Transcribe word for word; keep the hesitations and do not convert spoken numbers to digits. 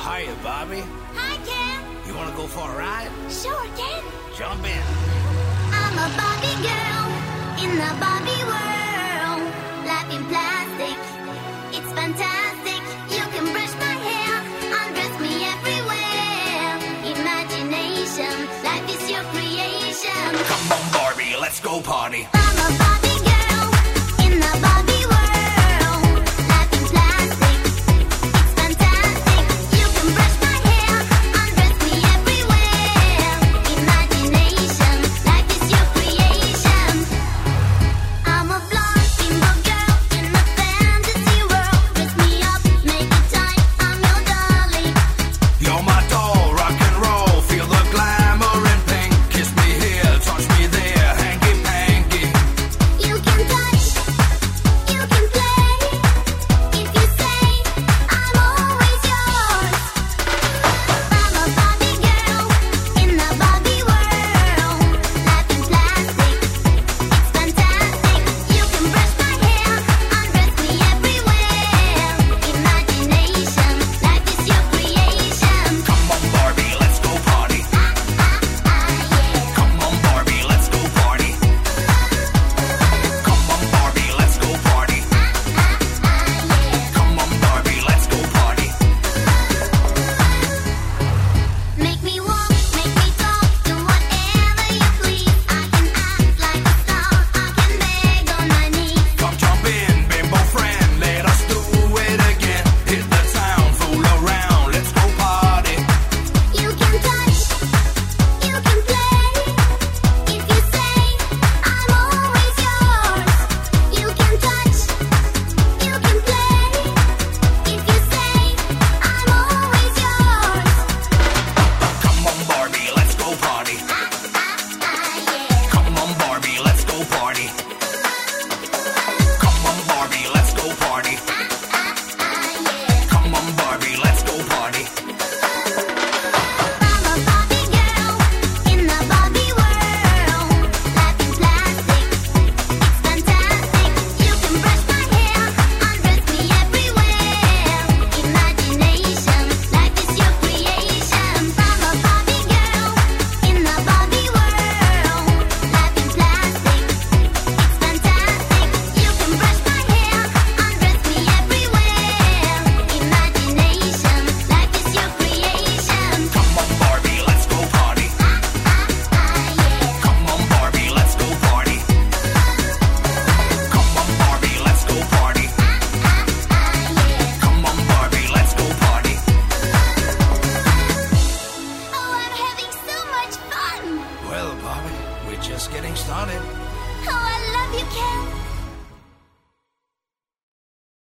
Hiya, Bobby. Hi, Ken. You want to go for a ride? Sure, Ken. Jump in. I'm a Barbie girl in the Barbie world. Life in plastic, it's fantastic. You can brush my hair, undress me everywhere. Imagination, life is your creation. Come on, Barbie, let's go party. I'm a Barbie girl in the Barbie world. Life in plastic, it's fantastic. You can brush my hair, undress me everywhere. Imagination, life is your creation. I'm a blonde bimbo girl in a fantasy world. Dress me up, make it tight, I'm your darling. You're my doll, rock and roll. Feel the glamour and pink. Kiss me here, touch me there, hanky panky. You can touch, you can play. If you say, I'm always yours. I'm a Barbie girl in the Barbie world. Life in plastic, it's fantastic. You can brush my hair, undress me everywhere. Imagination, life is your creation. Come on, Barbie, let's go party. Come on, Barbie, let's go party. Come on, Barbie, let's go party. Come on, Barbie, let's go party. Make me walk, make me talk, do whatever you please. I can act like a star, I can beg on my knees. Come jump in, bimbo friend, let us do it again. Hit the town, fool around, let's go party. You can touch, you can play. If you say, I'm always yours. You can touch, you can play. If you say, I'm always yours. Come on, Barbie, let's go party. Come on, Barbie, let's go party. Come on, Barbie, let's go party. Come on, Barbie, let's go party. I'm a Barbie girl in the Barbie world. Life in plastic, it's fantastic. You can brush my hair, undress me everywhere. Imagination, life is your creation. I'm a Barbie girl in the Barbie world. Life in plastic, it's fantastic. You can brush my hair, undress me everywhere. Imagination, life is your creation. Come on, Barbie, let's go party. Come on, Barbie, let's go party. Come on, Barbie, let's go party. Come on, Barbie, let's go party. Oh, I'm having so much fun! Well, Barbie, we're just getting started.